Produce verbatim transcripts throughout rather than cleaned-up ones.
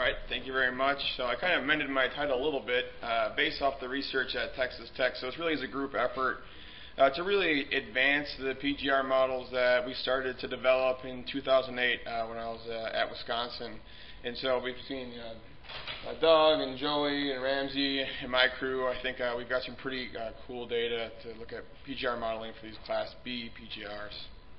right, thank you very much. So I kind of amended my title a little bit uh, based off the research at Texas Tech. So it's really is a group effort uh, to really advance the P G R models that we started to develop in two thousand eight uh, when I was uh, at Wisconsin. And so between uh, uh, Doug and Joey and Ramsey and my crew, I think uh, we've got some pretty uh, cool data to look at P G R modeling for these Class B P G Rs.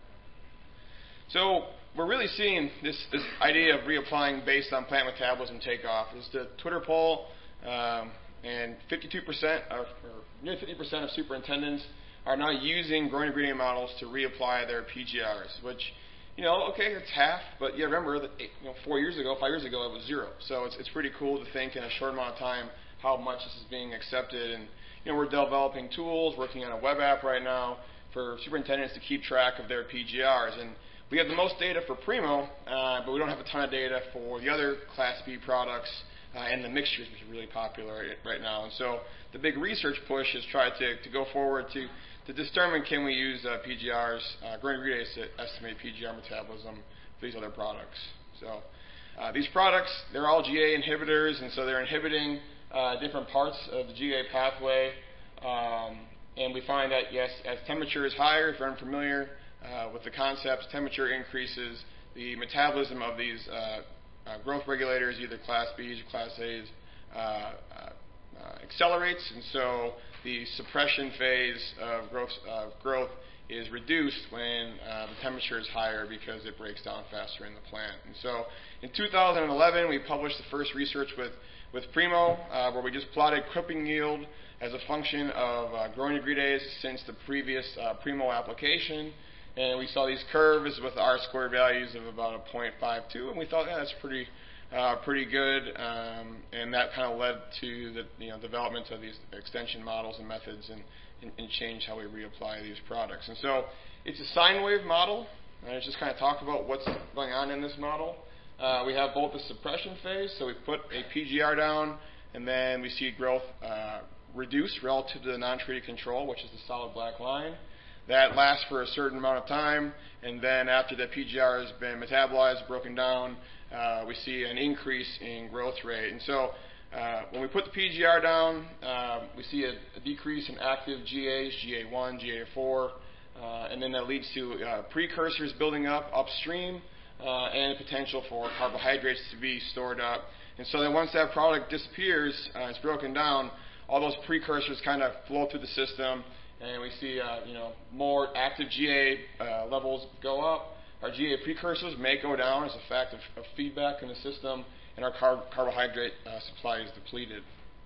So we're really seeing this, this idea of reapplying based on plant metabolism take off. It's the Twitter poll, um, and fifty-two percent, or, or nearly fifty percent of superintendents are now using growing ingredient models to reapply their P G Rs, which, you know, okay, it's half, but yeah, remember that eight, you know, four years ago, five years ago, it was zero. So it's, it's pretty cool to think in a short amount of time how much this is being accepted. And, you know, we're developing tools, working on a web app right now for superintendents to keep track of their P G Rs. And we have the most data for Primo, uh, but we don't have a ton of data for the other Class B products uh, and the mixtures, which are really popular right now. And so the big research push is try to, to go forward to, to determine can we use uh, P G Rs, uh, growing ingredients to estimate P G R metabolism for these other products. So uh, these products, they're all G A inhibitors, and so they're inhibiting uh, different parts of the G A pathway. Um, and we find that, yes, as temperature is higher, if you're unfamiliar, Uh, with the concepts, temperature increases, the metabolism of these uh, uh, growth regulators, either Class B's or Class A's, uh, uh, uh, accelerates, and so the suppression phase of growth, uh, growth is reduced when uh, the temperature is higher because it breaks down faster in the plant. And so in two thousand eleven, we published the first research with, with Primo, uh, where we just plotted clipping yield as a function of uh, growing ingredients since the previous uh, Primo application. And we saw these curves with R squared values of about a zero point five two, and we thought, yeah, that's pretty, uh, pretty good. Um, and that kind of led to the you know, development of these extension models and methods, and, and, and change how we reapply these products. And so it's a sine wave model. And I just kind of talk about what's going on in this model. Uh, we have both the suppression phase, so we put a P G R down, and then we see growth uh, reduce relative to the non-treated control, which is the solid black line. That lasts for a certain amount of time, and then after the P G R has been metabolized, broken down, uh, we see an increase in growth rate. And so uh, when we put the P G R down, uh, we see a, a decrease in active G As, G A one, G A four, uh, and then that leads to uh, precursors building up upstream uh, and potential for carbohydrates to be stored up. And so then once that product disappears, uh, it's broken down, all those precursors kind of flow through the system, and we see, uh, you know, more active G A uh, levels go up. Our G A precursors may go down as a fact of, of feedback in the system, and our car carbohydrate uh, supply is depleted.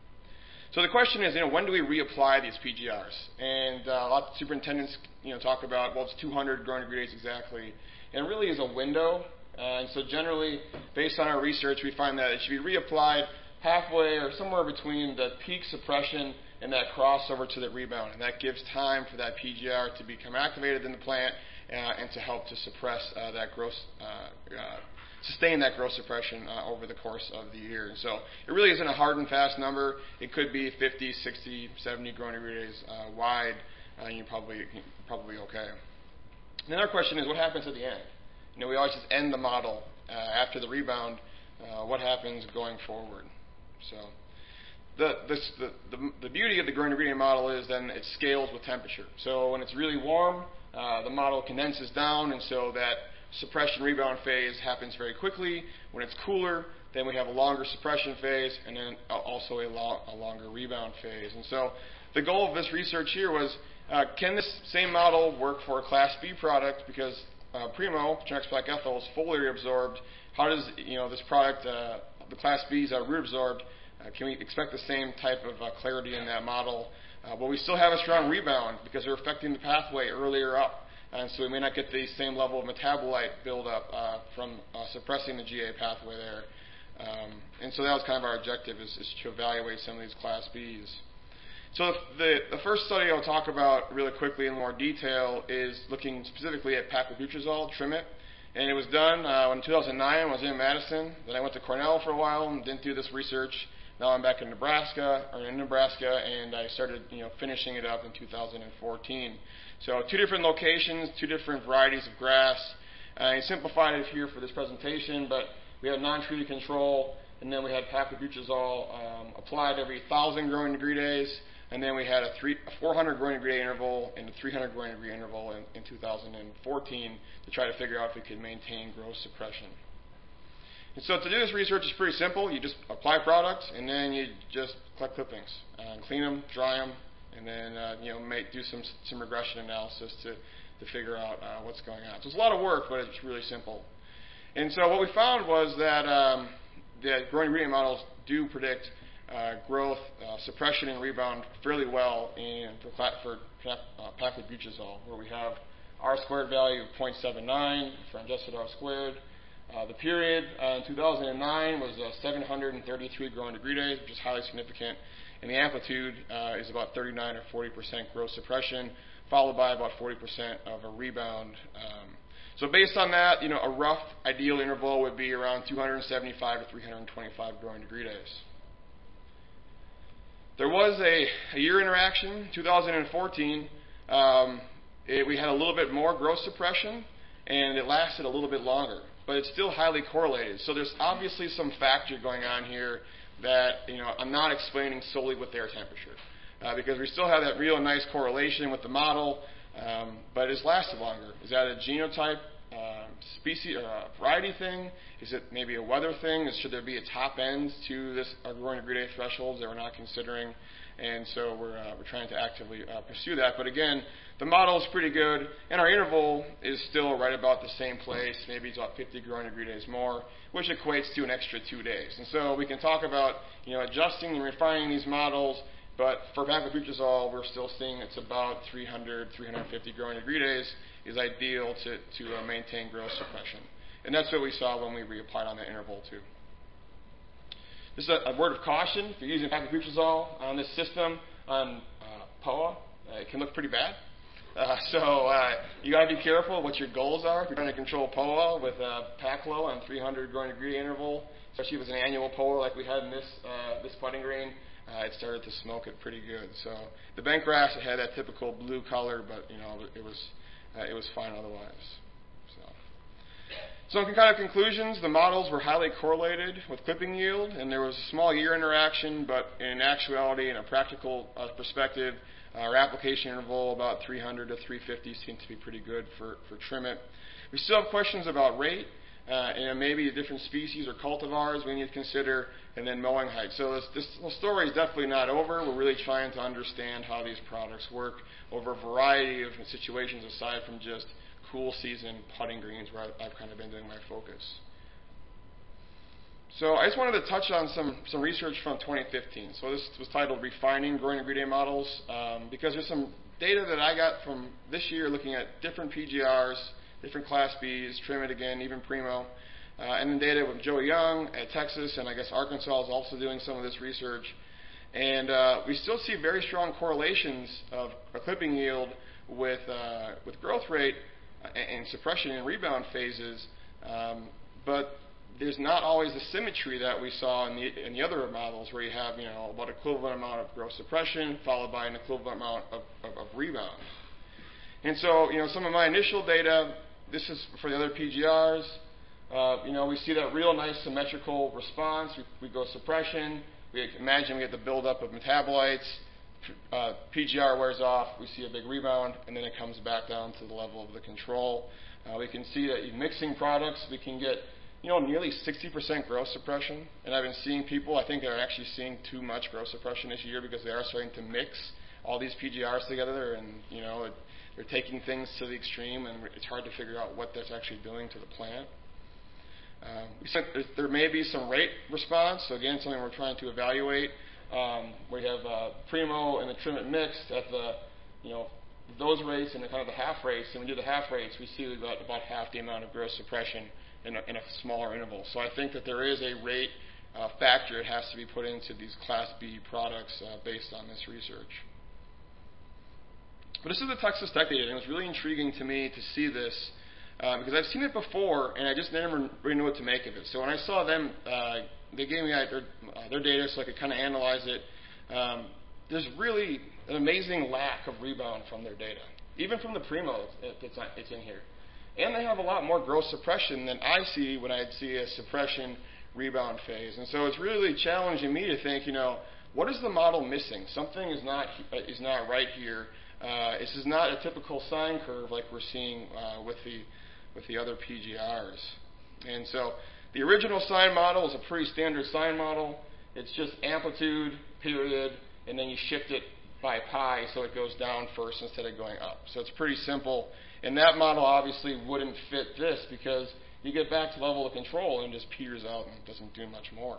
So the question is, you know, when do we reapply these P G Rs? And uh, a lot of superintendents, you know, talk about, well, it's two hundred growing ingredients exactly, and it really is a window. Uh, and so generally, based on our research, we find that it should be reapplied halfway or somewhere between the peak suppression and that crossover to the rebound. And that gives time for that P G R to become activated in the plant uh, and to help to suppress uh, that growth, uh, uh, sustain that growth suppression uh, over the course of the year. And so it really isn't a hard and fast number. It could be fifty, sixty, seventy growing ingredients uh, wide, uh, and you're probably, you're probably okay. And another question is, what happens at the end? You know, we always just end the model uh, after the rebound. Uh, what happens going forward? So The, this, the, the, the beauty of the growing ingredient model is then it scales with temperature. So when it's really warm, uh, the model condenses down, and so that suppression rebound phase happens very quickly. When it's cooler, then we have a longer suppression phase, and then also a, lo a longer rebound phase. And so the goal of this research here was, uh, can this same model work for a Class B product? Because uh, Primo, Trenex ethyl, is fully reabsorbed. How does you know this product, uh, the Class Bs are reabsorbed? Uh, can we expect the same type of uh, clarity in that model? Uh, but we still have a strong rebound because they're affecting the pathway earlier up. And so we may not get the same level of metabolite buildup uh, from uh, suppressing the G A pathway there. Um, and so that was kind of our objective, is, is to evaluate some of these Class Bs. So the, the first study I'll talk about really quickly in more detail is looking specifically at paclobutrazol, Trimit. And it was done uh, in two thousand nine. I was in Madison. Then I went to Cornell for a while and didn't do this research. Now I'm back in Nebraska, or in Nebraska, and I started, you know, finishing it up in two thousand fourteen. So two different locations, two different varieties of grass. I simplified it here for this presentation, but we have non-treated control, and then we had paclitaxel um, applied every one thousand growing degree days, and then we had a, three, a four hundred growing degree day interval and a three hundred growing degree interval in, in two thousand fourteen to try to figure out if we could maintain growth suppression. And so to do this research is pretty simple. You just apply product, and then you just collect clippings, uh, clean them, dry them, and then uh, you know make, do some some regression analysis to to figure out uh, what's going on. So it's a lot of work, but it's really simple. And so what we found was that um, the growing ingredient models do predict uh, growth, uh, suppression, and rebound fairly well in for, for uh, paclitaxel, where we have R squared value of zero point seven nine for adjusted R squared. Uh, the period uh, in two thousand nine was uh, seven hundred thirty-three growing degree days, which is highly significant. And the amplitude uh, is about thirty-nine or forty percent growth suppression, followed by about forty percent of a rebound. Um, so based on that, you know, a rough ideal interval would be around two hundred seventy-five to three hundred twenty-five growing degree days. There was a, a year interaction, two thousand fourteen. Um, it, we had a little bit more growth suppression, and it lasted a little bit longer, but it's still highly correlated. So there's obviously some factor going on here that, you know, I'm not explaining solely with air temperature, uh, because we still have that real nice correlation with the model, um, but it's lasted longer. Is that a genotype, uh, species, or a variety thing? Is it maybe a weather thing? Should there be a top end to this uh, growing degree day thresholds that we're not considering? And so we're, uh, we're trying to actively uh, pursue that. But again, the model is pretty good, and our interval is still right about the same place. Maybe it's about fifty growing degree days more, which equates to an extra two days. And so we can talk about, you know, adjusting and refining these models, but for paclitaxel, we're still seeing it's about three hundred, three hundred fifty growing degree days is ideal to, to uh, maintain growth suppression. And that's what we saw when we reapplied on the interval too. This is a, a word of caution. If you're using paclitaxel on this system on uh, P O A, uh, it can look pretty bad. Uh, so uh, you got to be careful what your goals are. If you're trying to control P O A with uh, Paclo on three hundred growing degree interval, especially if it's an annual P O A like we had in this uh, this putting green, uh, it started to smoke it pretty good. So the bent grass, it had that typical blue color, but you know it was uh, it was fine otherwise. So in kind of conclusions, the models were highly correlated with clipping yield, and there was a small year interaction, but in actuality, in a practical uh, perspective, our application interval, about three hundred to three fifty, seemed to be pretty good for, for Trim-It. We still have questions about rate, uh, and maybe different species or cultivars we need to consider, and then mowing height. So this, this whole story is definitely not over. We're really trying to understand how these products work over a variety of situations aside from just cool season putting greens, where I've kind of been doing my focus. So I just wanted to touch on some, some research from twenty fifteen. So this was titled Refining Growing Degree Day Models, um, because there's some data that I got from this year looking at different P G Rs, different Class Bs, Trim-It again, even Primo, uh, and then data with Joe Young at Texas, and I guess Arkansas is also doing some of this research. And uh, we still see very strong correlations of a clipping yield with, uh, with growth rate and suppression and rebound phases, um, but there's not always the symmetry that we saw in the, in the other models, where you have, you know, about equivalent amount of growth suppression followed by an equivalent amount of, of, of rebound. And so, you know, some of my initial data, this is for the other P G Rs, uh, you know, we see that real nice symmetrical response. We, we go suppression. We imagine we get the buildup of metabolites. Uh, P G R wears off, we see a big rebound, and then it comes back down to the level of the control. Uh, we can see that in mixing products, we can get, you know, nearly sixty percent growth suppression. And I've been seeing people, I think, are actually seeing too much growth suppression this year because they are starting to mix all these P G Rs together, and you know, it, they're taking things to the extreme, and it's hard to figure out what that's actually doing to the plant. Uh, we said there may be some rate response, so again, something we're trying to evaluate. Um, we have uh, Primo and the Trim-It mixed at the, you know, those rates and the kind of the half rates. And when we do the half rates, we see about, about half the amount of growth suppression in a, in a smaller interval. So I think that there is a rate uh, factor that has to be put into these Class B products uh, based on this research. But this is the Texas Tech data, and it was really intriguing to me to see this uh, because I've seen it before, and I just never really knew what to make of it. So when I saw them, uh, they gave me uh, their, uh, their data so I could kind of analyze it. Um, there's really an amazing lack of rebound from their data, even from the Primo that's it's in here. And they have a lot more growth suppression than I see when I see a suppression rebound phase. And so it's really challenging me to think, you know, what is the model missing? Something is not is not right here. Uh, this is not a typical sine curve like we're seeing uh, with the with the other P G Rs. And so the original sine model is a pretty standard sine model. It's just amplitude, period, and then you shift it by pi so it goes down first instead of going up. So it's pretty simple. And that model obviously wouldn't fit this because you get back to level of control and it just peters out and doesn't do much more.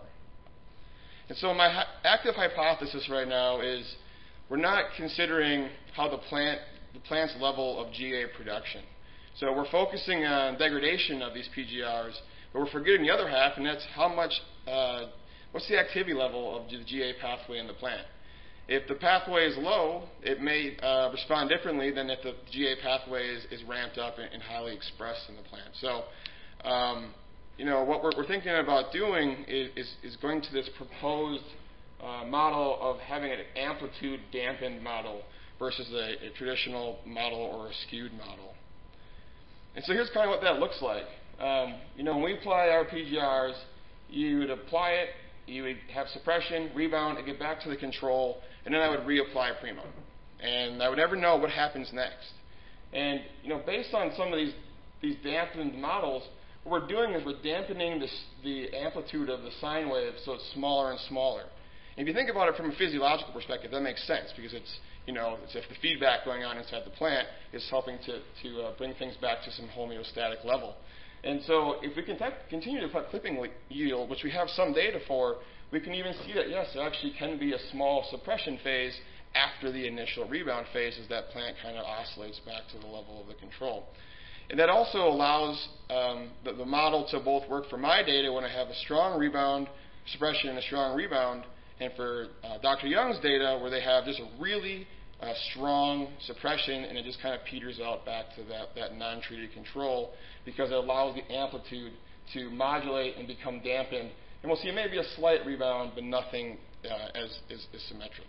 And so my ha- active hypothesis right now is we're not considering how the plant, the plant's level of G A production. So we're focusing on degradation of these P G Rs, but we're forgetting the other half, and that's how much, uh, what's the activity level of the G A pathway in the plant. If the pathway is low, it may uh, respond differently than if the G A pathway is, is ramped up and, and highly expressed in the plant. So, um, you know, what we're, we're thinking about doing is, is, is going to this proposed uh, model of having an amplitude dampened model versus a, a traditional model or a skewed model. And so here's kind of what that looks like. Um, you know, when we apply our P G Rs, you would apply it, you would have suppression, rebound, and get back to the control, and then I would reapply Primo. And I would never know what happens next. And, you know, based on some of these, these dampened models, what we're doing is we're dampening this, the amplitude of the sine wave so it's smaller and smaller. And if you think about it from a physiological perspective, that makes sense because it's, you know, it's if the feedback going on inside the plant is helping to, to uh, bring things back to some homeostatic level. And so if we can continue to put clipping yield, which we have some data for, we can even see that, yes, there actually can be a small suppression phase after the initial rebound phase as that plant kind of oscillates back to the level of the control. And that also allows um, the, the model to both work for my data when I have a strong rebound suppression and a strong rebound, and for uh, Doctor Young's data where they have just a really uh, strong suppression and it just kind of peters out back to that, that non-treated control because it allows the amplitude to modulate and become dampened. And we'll see maybe a slight rebound, but nothing uh, as, as, as symmetric.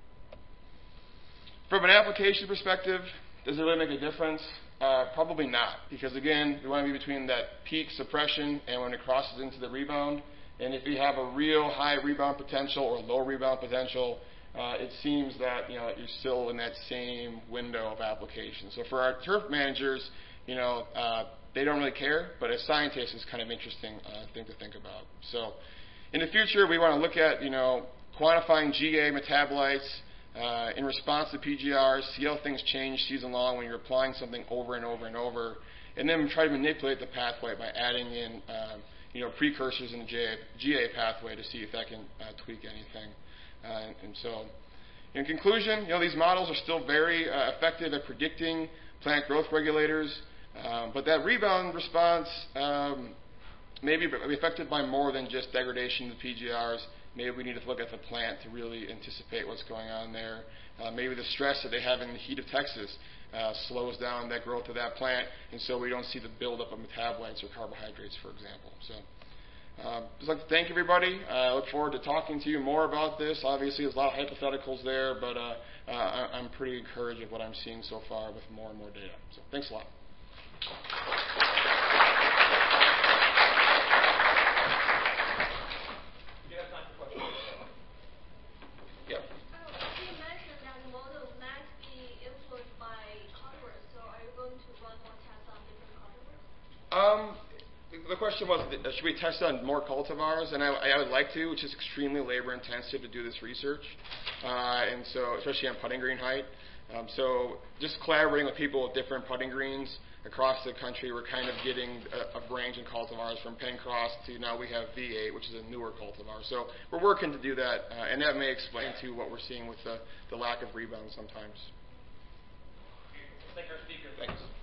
From an application perspective, does it really make a difference? Uh, probably not, because again, we want to be between that peak suppression and when it crosses into the rebound. And if you have a real high rebound potential or low rebound potential, uh, it seems that you know you're still in that same window of application. So for our turf managers, you know, uh, they don't really care, but as scientists, it's kind of interesting uh, thing to think about. So in the future, we want to look at you know quantifying G A metabolites uh, in response to P G Rs, see how things change season long when you're applying something over and over and over, and then try to manipulate the pathway by adding in um, you know, precursors in the G A pathway to see if that can uh, tweak anything. Uh, and, and so, in conclusion, you know, these models are still very uh, effective at predicting plant growth regulators, um, but that rebound response um, may be affected by more than just degradation of the P G Rs. Maybe we need to look at the plant to really anticipate what's going on there. Uh, maybe the stress that they have in the heat of Texas uh, slows down that growth of that plant, and so we don't see the buildup of metabolites or carbohydrates, for example. So, uh, just like to thank everybody. Uh, I look forward to talking to you more about this. Obviously, there's a lot of hypotheticals there, but uh, uh, I'm pretty encouraged with what I'm seeing so far with more and more data. So, thanks a lot. Um, the question was, should we test on more cultivars? And I, I would like to, which is extremely labor intensive to do this research, uh, and so especially on putting green height. Um, so just collaborating with people with different putting greens across the country, we're kind of getting a, a range in cultivars from Pencross to now we have V eight, which is a newer cultivar. So we're working to do that, uh, and that may explain to what we're seeing with the, the lack of rebound sometimes. Thank our speaker. Thanks.